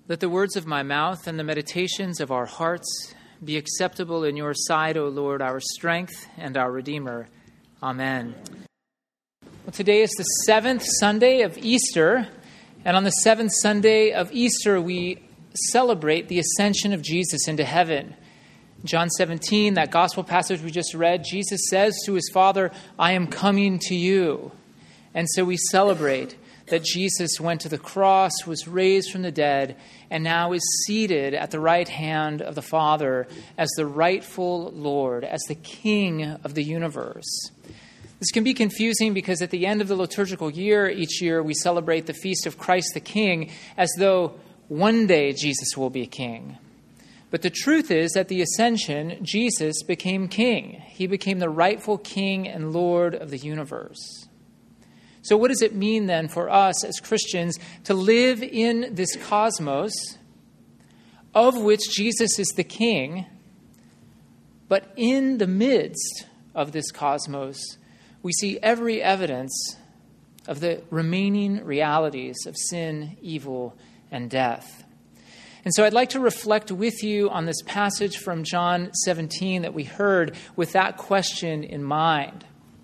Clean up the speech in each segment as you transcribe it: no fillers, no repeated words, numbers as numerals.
Let the words of my mouth and the meditations of our hearts be acceptable in your sight, O Lord, our strength and our Redeemer. Amen. Well, today is the seventh Sunday of Easter, and on the seventh Sunday of Easter, we celebrate the ascension of Jesus into heaven. John 17, that gospel passage we just read, Jesus says to his Father, I am coming to you. And so we celebrate that Jesus went to the cross, was raised from the dead, and now is seated at the right hand of the Father as the rightful Lord, as the King of the universe. This can be confusing because at the end of the liturgical year, each year we celebrate the feast of Christ the King as though one day Jesus will be king. But the truth is, at the ascension, Jesus became king. He became the rightful King and Lord of the universe. So what does it mean then for us as Christians to live in this cosmos of which Jesus is the king, but in the midst of this cosmos, we see every evidence of the remaining realities of sin, evil, and death. And so I'd like to reflect with you on this passage from John 17 that we heard with that question in mind.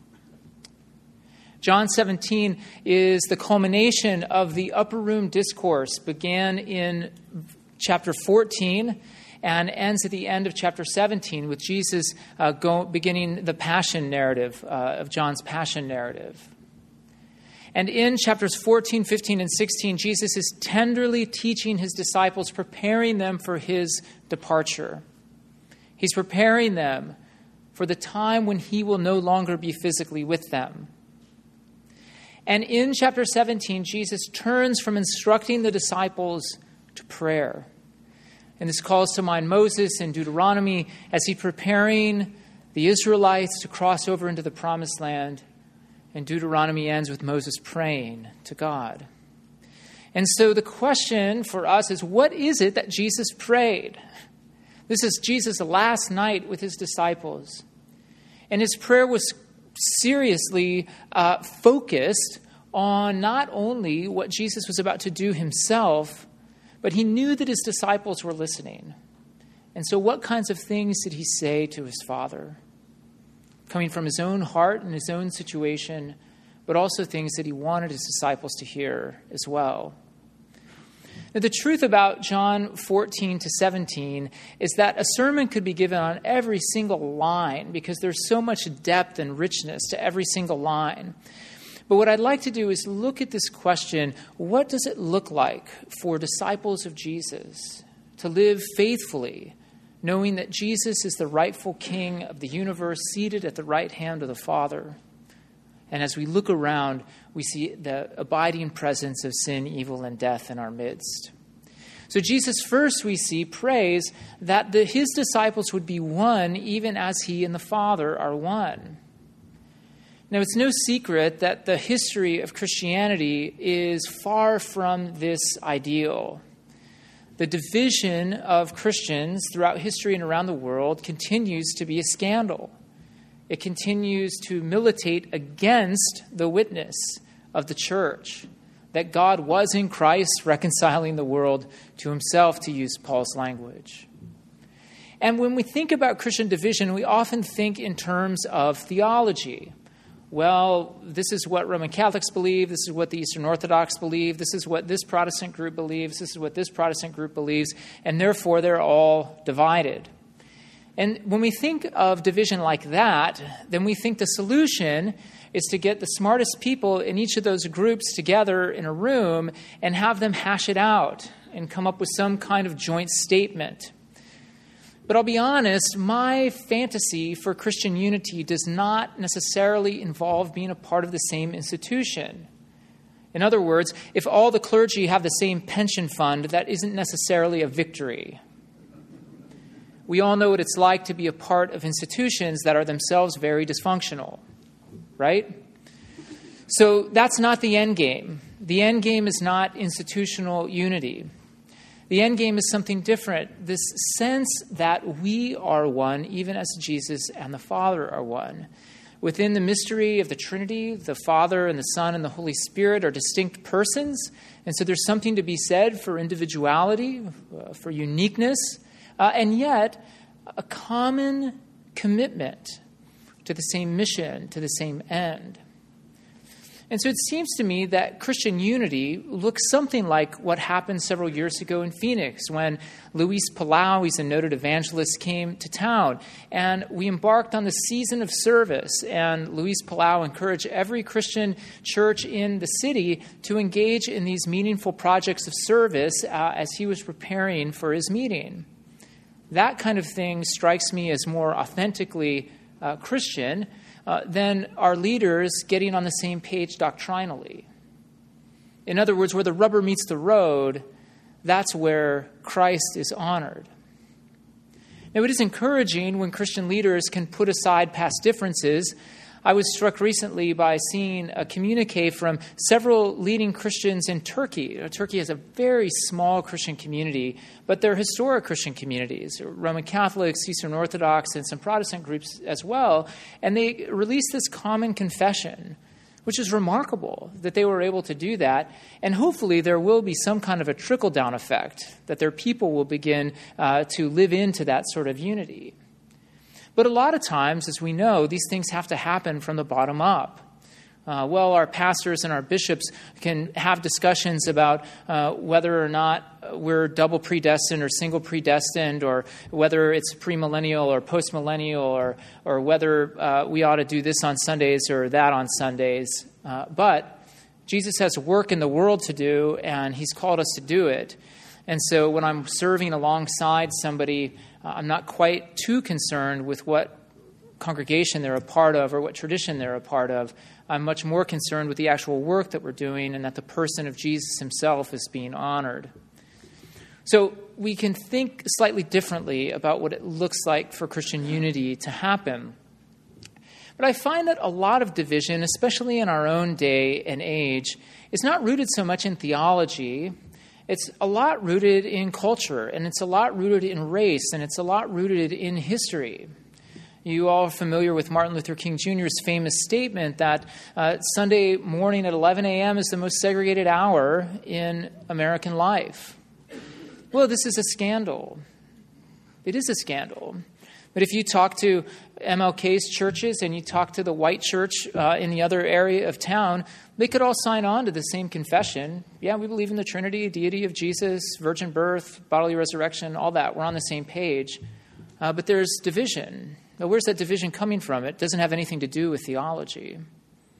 John 17 is the culmination of the upper room discourse, began in chapter 14 and ends at the end of chapter 17 with Jesus beginning the passion narrative of John's passion narrative. And in chapters 14, 15, and 16, Jesus is tenderly teaching his disciples, preparing them for his departure. He's preparing them for the time when he will no longer be physically with them. And in chapter 17, Jesus turns from instructing the disciples to prayer. And this calls to mind Moses in Deuteronomy as he's preparing the Israelites to cross over into the promised land. And Deuteronomy ends with Moses praying to God. And so the question for us is, what is it that Jesus prayed? This is Jesus' last night with his disciples. And his prayer was seriously focused on not only what Jesus was about to do himself, but he knew that his disciples were listening. And so what kinds of things did he say to his Father? Coming from his own heart and his own situation, but also things that he wanted his disciples to hear as well. Now, the truth about John 14 to 17 is that a sermon could be given on every single line because there's so much depth and richness to every single line. But what I'd like to do is look at this question, what does it look like for disciples of Jesus to live faithfully, knowing that Jesus is the rightful King of the universe, seated at the right hand of the Father? And as we look around, we see the abiding presence of sin, evil, and death in our midst. So Jesus first, we see, prays that his disciples would be one, even as he and the Father are one. Now, it's no secret that the history of Christianity is far from this ideal. The division of Christians throughout history and around the world continues to be a scandal. It continues to militate against the witness of the church, that God was in Christ reconciling the world to himself, to use Paul's language. And when we think about Christian division, we often think in terms of theology. Well, this is what Roman Catholics believe, this is what the Eastern Orthodox believe, this is what this Protestant group believes, this is what this Protestant group believes, and therefore they're all divided. And when we think of division like that, then we think the solution is to get the smartest people in each of those groups together in a room and have them hash it out and come up with some kind of joint statement. But I'll be honest, my fantasy for Christian unity does not necessarily involve being a part of the same institution. In other words, if all the clergy have the same pension fund, that isn't necessarily a victory. We all know what it's like to be a part of institutions that are themselves very dysfunctional, right? So that's not the end game. The end game is not institutional unity. The end game is something different, this sense that we are one, even as Jesus and the Father are one. Within the mystery of the Trinity, the Father and the Son and the Holy Spirit are distinct persons, and so there's something to be said for individuality, for uniqueness, and yet a common commitment to the same mission, to the same end. And so it seems to me that Christian unity looks something like what happened several years ago in Phoenix when Luis Palau, he's a noted evangelist, came to town. And we embarked on the season of service. And Luis Palau encouraged every Christian church in the city to engage in these meaningful projects of service as he was preparing for his meeting. That kind of thing strikes me as more authentically Christian than our leaders getting on the same page doctrinally. In other words, where the rubber meets the road, that's where Christ is honored. Now, it is encouraging when Christian leaders can put aside past differences. I was struck recently by seeing a communique from several leading Christians in Turkey. Turkey has a very small Christian community, but they're historic Christian communities, Roman Catholics, Eastern Orthodox, and some Protestant groups as well. And they released this common confession, which is remarkable that they were able to do that. And hopefully there will be some kind of a trickle-down effect, that their people will begin to live into that sort of unity. But a lot of times, as we know, these things have to happen from the bottom up. Our pastors and our bishops can have discussions about whether or not we're double predestined or single predestined, or whether it's premillennial or postmillennial, or whether we ought to do this on Sundays or that on Sundays. But Jesus has work in the world to do, and he's called us to do it. And so when I'm serving alongside somebody, I'm not quite too concerned with what congregation they're a part of or what tradition they're a part of. I'm much more concerned with the actual work that we're doing and that the person of Jesus himself is being honored. So we can think slightly differently about what it looks like for Christian unity to happen. But I find that a lot of division, especially in our own day and age, is not rooted so much in theology. It's a lot rooted in culture, and it's a lot rooted in race, and it's a lot rooted in history. You all are familiar with Martin Luther King Jr.'s famous statement that Sunday morning at 11 a.m. is the most segregated hour in American life. Well, this is a scandal. It is a scandal. But if you talk to MLK's churches and you talk to the white church in the other area of town, they could all sign on to the same confession. Yeah, we believe in the Trinity, deity of Jesus, virgin birth, bodily resurrection, all that. We're on the same page. But there's division. Now, where's that division coming from? It doesn't have anything to do with theology. And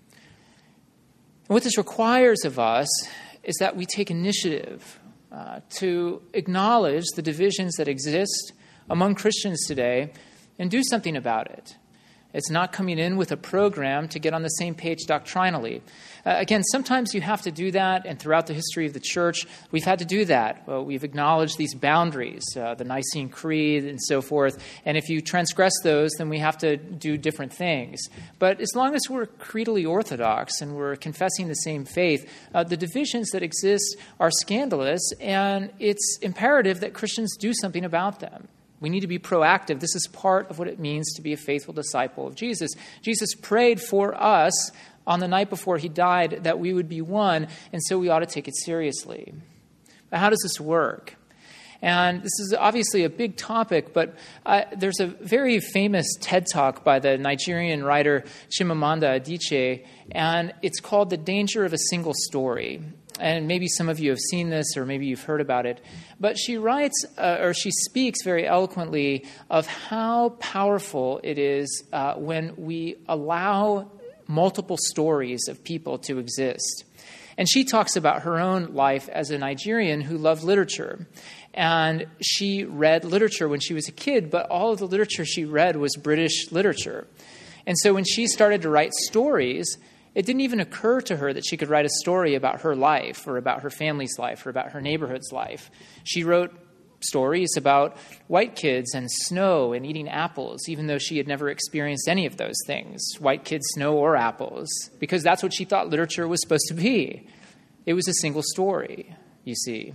what this requires of us is that we take initiative to acknowledge the divisions that exist among Christians today and do something about it. It's not coming in with a program to get on the same page doctrinally. Again, sometimes you have to do that, and throughout the history of the church, we've had to do that. We've acknowledged these boundaries, the Nicene Creed and so forth, and if you transgress those, then we have to do different things. But as long as we're creedally orthodox and we're confessing the same faith, the divisions that exist are scandalous, and it's imperative that Christians do something about them. We need to be proactive. This is part of what it means to be a faithful disciple of Jesus. Jesus prayed for us on the night before he died that we would be one, and so we ought to take it seriously. But how does this work? And this is obviously a big topic, but there's a very famous TED Talk by the Nigerian writer Chimamanda Adichie, and it's called The Danger of a Single Story. And maybe some of you have seen this, or maybe you've heard about it. But she writes, or she speaks very eloquently of how powerful it is when we allow multiple stories of people to exist. And she talks about her own life as a Nigerian who loved literature. And she read literature when she was a kid, but all of the literature she read was British literature. And so when she started to write stories, it didn't even occur to her that she could write a story about her life or about her family's life or about her neighborhood's life. She wrote stories about white kids and snow and eating apples, even though she had never experienced any of those things, white kids, snow, or apples, because that's what she thought literature was supposed to be. It was a single story, you see.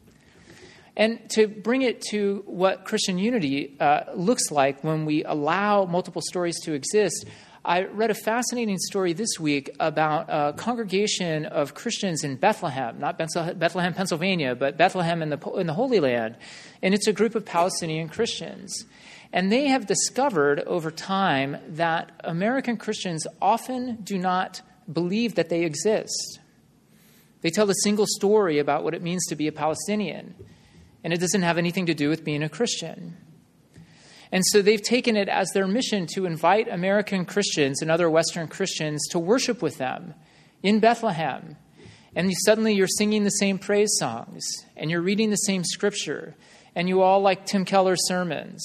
And to bring it to what Christian unity looks like when we allow multiple stories to exist, I read a fascinating story this week about a congregation of Christians in Bethlehem, not Bethlehem, Pennsylvania, but Bethlehem in the Holy Land. And it's a group of Palestinian Christians. And they have discovered over time that American Christians often do not believe that they exist. They tell a single story about what it means to be a Palestinian, and it doesn't have anything to do with being a Christian. And so they've taken it as their mission to invite American Christians and other Western Christians to worship with them in Bethlehem. And suddenly you're singing the same praise songs, and you're reading the same scripture, and you all like Tim Keller's sermons.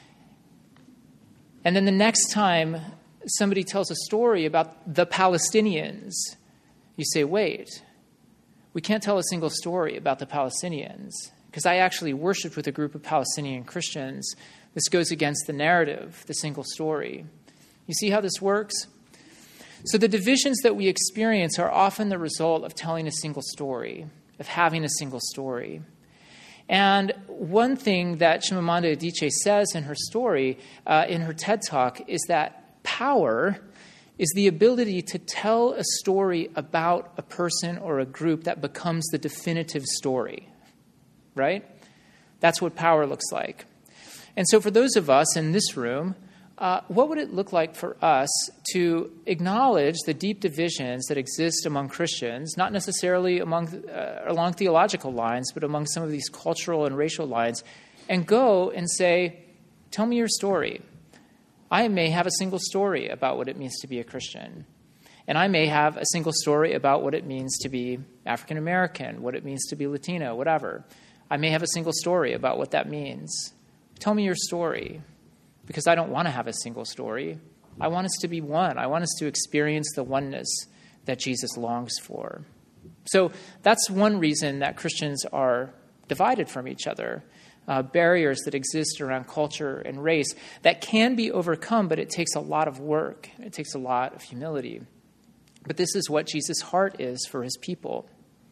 And then the next time somebody tells a story about the Palestinians, you say, wait, we can't tell a single story about the Palestinians because I actually worshiped with a group of Palestinian Christians. This goes against the narrative, the single story. You see how this works? So the divisions that we experience are often the result of telling a single story, of having a single story. And one thing that Chimamanda Adichie says in her story, in her TED Talk, is that power is the ability to tell a story about a person or a group that becomes the definitive story, right? That's what power looks like. And so for those of us in this room, what would it look like for us to acknowledge the deep divisions that exist among Christians, not necessarily along theological lines, but among some of these cultural and racial lines, and go and say, tell me your story. I may have a single story about what it means to be a Christian. And I may have a single story about what it means to be African American, what it means to be Latino, whatever. I may have a single story about what that means. Tell me your story. Because I don't want to have a single story. I want us to be one. I want us to experience the oneness that Jesus longs for. So that's one reason that Christians are divided from each other. Barriers that exist around culture and race that can be overcome, but it takes a lot of work. It takes a lot of humility. But this is what Jesus' heart is for his people.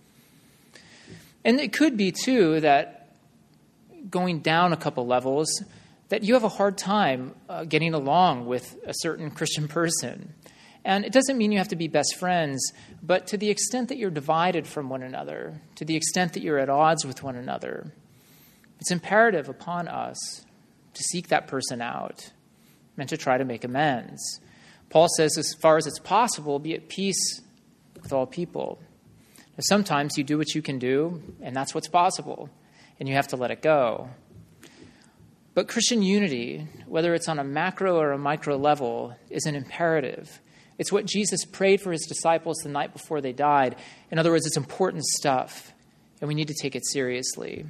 And it could be, too, that going down a couple levels, that you have a hard time getting along with a certain Christian person. And it doesn't mean you have to be best friends, but to the extent that you're divided from one another, to the extent that you're at odds with one another, it's imperative upon us to seek that person out and to try to make amends. Paul says, as far as it's possible, be at peace with all people. Now, sometimes you do what you can do, and that's what's possible, and you have to let it go. But Christian unity, whether it's on a macro or a micro level, is an imperative. It's what Jesus prayed for his disciples the night before they died. In other words, it's important stuff, and we need to take it seriously.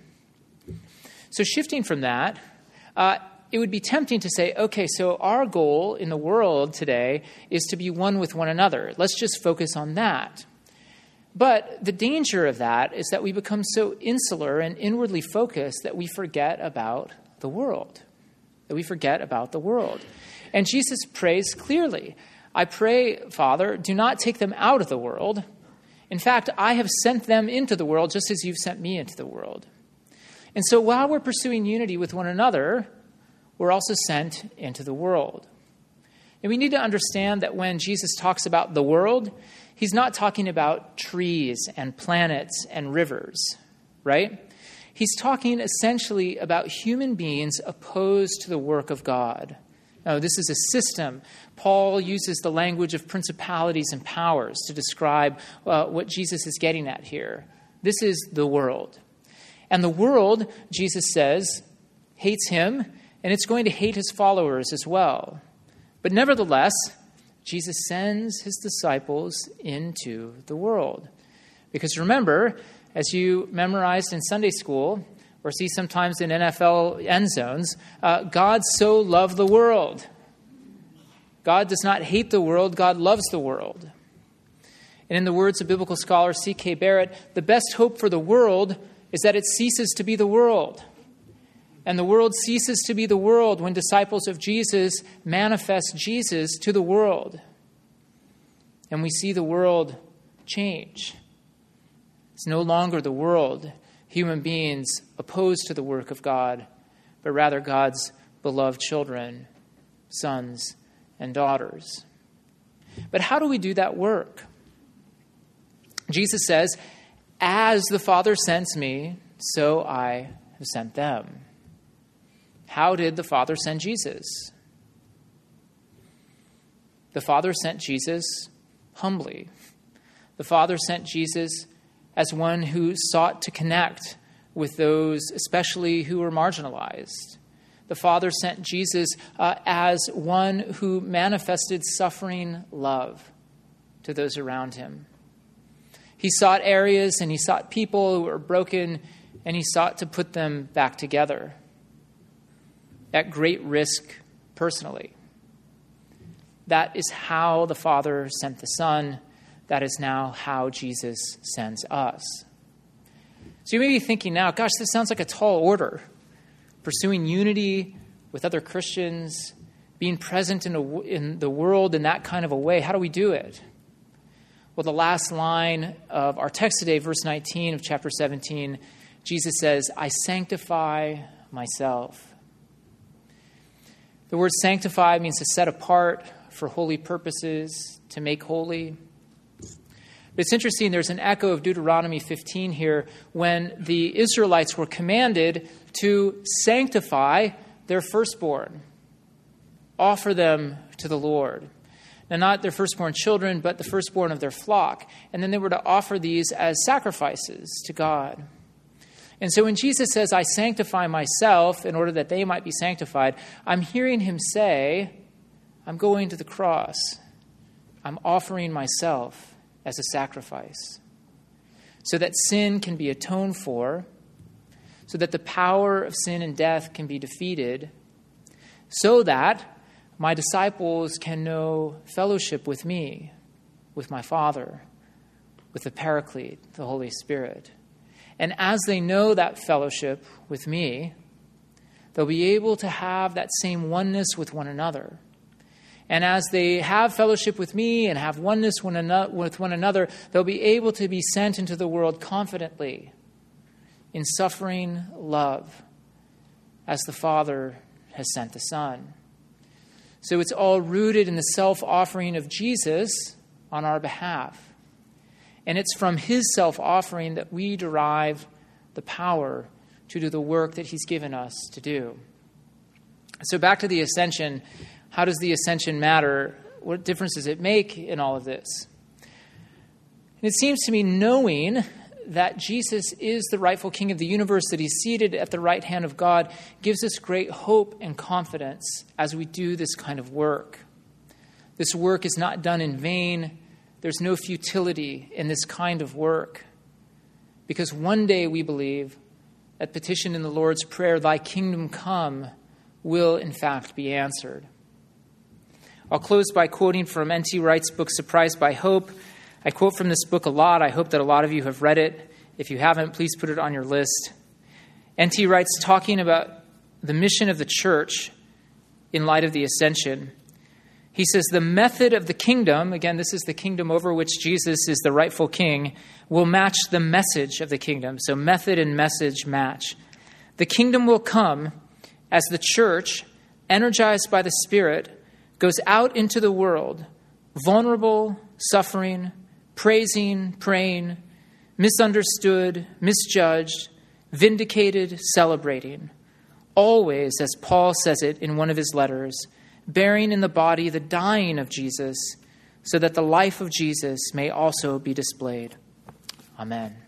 So shifting from that, it would be tempting to say, okay, so our goal in the world today is to be one with one another. Let's just focus on that. But the danger of that is that we become so insular and inwardly focused that we forget about the world, And Jesus prays clearly, I pray, Father, do not take them out of the world. In fact, I have sent them into the world just as you've sent me into the world. And so while we're pursuing unity with one another, we're also sent into the world. And we need to understand that when Jesus talks about the world, he's not talking about trees and planets and rivers, right? He's talking essentially about human beings opposed to the work of God. Now, this is a system. Paul uses the language of principalities and powers to describe what Jesus is getting at here. This is the world. And the world, Jesus says, hates him, and it's going to hate his followers as well. But nevertheless, Jesus sends his disciples into the world. Because remember, as you memorized in Sunday school, or see sometimes in NFL end zones, God so loved the world. God does not hate the world, God loves the world. And in the words of biblical scholar C.K. Barrett, the best hope for the world is that it ceases to be the world. And the world ceases to be the world when disciples of Jesus manifest Jesus to the world. And we see the world change. It's no longer the world, human beings opposed to the work of God, but rather God's beloved children, sons and daughters. But how do we do that work? Jesus says, as the Father sends me, so I have sent them. How did the Father send Jesus? The Father sent Jesus humbly. The Father sent Jesus as one who sought to connect with those, especially who were marginalized. The Father sent Jesus as one who manifested suffering love to those around him. He sought areas and he sought people who were broken, and he sought to put them back together at great risk personally. That is how the Father sent the Son. That is now how Jesus sends us. So you may be thinking now, gosh, this sounds like a tall order. Pursuing unity with other Christians, being present in the world in that kind of a way. How do we do it? Well, the last line of our text today, verse 19 of chapter 17, Jesus says, I sanctify myself. The word sanctify means to set apart for holy purposes, to make holy. But it's interesting, there's an echo of Deuteronomy 15 here when the Israelites were commanded to sanctify their firstborn, offer them to the Lord. Now, not their firstborn children, but the firstborn of their flock. And then they were to offer these as sacrifices to God. And so when Jesus says, I sanctify myself in order that they might be sanctified, I'm hearing him say, I'm going to the cross. I'm offering myself as a sacrifice so that sin can be atoned for, so that the power of sin and death can be defeated, so that my disciples can know fellowship with me, with my Father, with the Paraclete, the Holy Spirit. And as they know that fellowship with me, they'll be able to have that same oneness with one another. And as they have fellowship with me and have oneness with one another, they'll be able to be sent into the world confidently in suffering love as the Father has sent the Son. So it's all rooted in the self-offering of Jesus on our behalf. And it's from his self-offering that we derive the power to do the work that he's given us to do. So back to the ascension. How does the ascension matter? What difference does it make in all of this? And it seems to me knowing that Jesus is the rightful king of the universe, that he's seated at the right hand of God, gives us great hope and confidence as we do this kind of work. This work is not done in vain. There's no futility in this kind of work. Because one day we believe, at petition in the Lord's Prayer, thy kingdom come, will in fact be answered. I'll close by quoting from N.T. Wright's book, Surprised by Hope. I quote from this book a lot. I hope that a lot of you have read it. If you haven't, please put it on your list. N.T. Wright's talking about the mission of the church in light of the ascension. He says, the method of the kingdom, again, this is the kingdom over which Jesus is the rightful king, will match the message of the kingdom. So method and message match. The kingdom will come as the church, energized by the Spirit, goes out into the world, vulnerable, suffering, praising, praying, misunderstood, misjudged, vindicated, celebrating. Always, as Paul says it in one of his letters, bearing in the body the dying of Jesus, so that the life of Jesus may also be displayed. Amen.